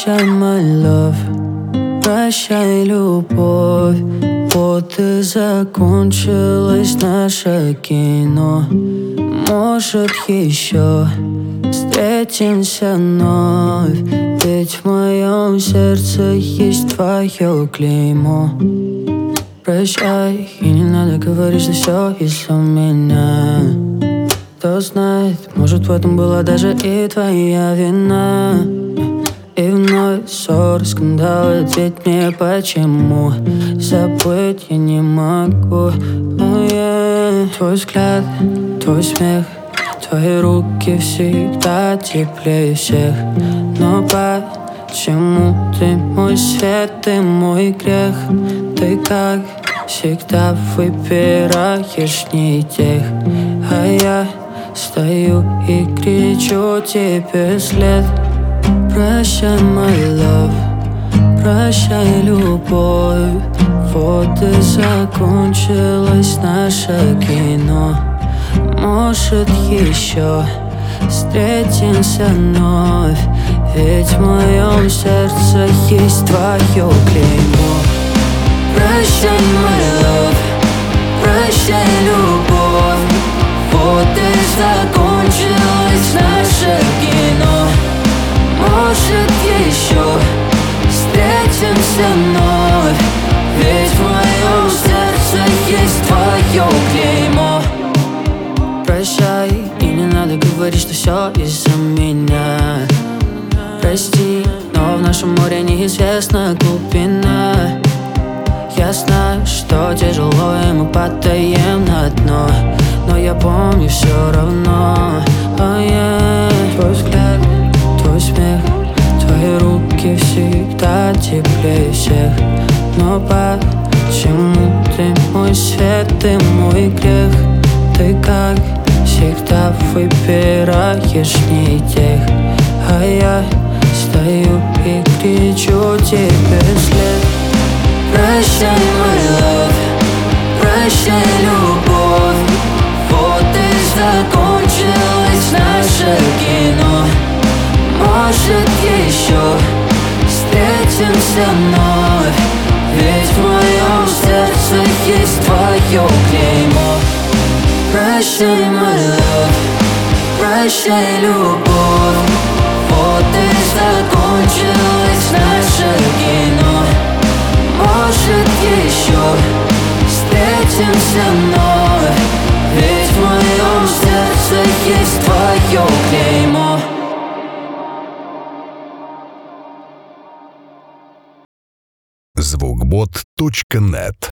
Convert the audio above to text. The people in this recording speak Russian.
Прощай, my love, прощай, любовь. Вот и закончилось наше кино. Может, еще встретимся вновь, ведь в моем сердце есть твое клеймо. Прощай, и не надо говорить, что все из-за меня. Кто знает, может, в этом была даже и твоя вина. И вновь ссоры, скандалы, ответь мне почему. Забыть я не могу. Твой взгляд, твой смех, твои руки всегда теплее всех. Но почему ты мой свет, ты мой грех? Ты как всегда выбираешь не тех. А я стою и кричу тебе вслед. Прощай, my love, прощай, любовь. Вот и закончилось наше кино. Может, еще встретимся вновь, ведь в моем сердце есть твое клеймо. Прощай, my love, прощай, любовь. Вот и закончилось наше кино. Может, еще встретимся вновь, ведь в моем сердце есть твое клеймо. Прощай, и не надо говорить, что все из-за меня. Прости, но в нашем море неизвестна глубина. Я знаю, что тяжело, и мы падаем на дно, но я помню все равно. Твой взгляд, твой смех, твои руки всегда теплее всех. Но почему ты мой свет, ты мой грех? Ты как всегда выбираешь не тех. А я стою и кричу тебе вслед. Прощай, my love, прощай, любовь. Вот и закончилось наше кино. Может, еще встретимся вновь, ведь в моем сердце есть твое клеймо. Прощай, my love, прощай, любовь. Вот и закончилось наше кино. Может, еще встретимся вновь, ведь в моем сердце есть твое клеймо. Звукбот.нет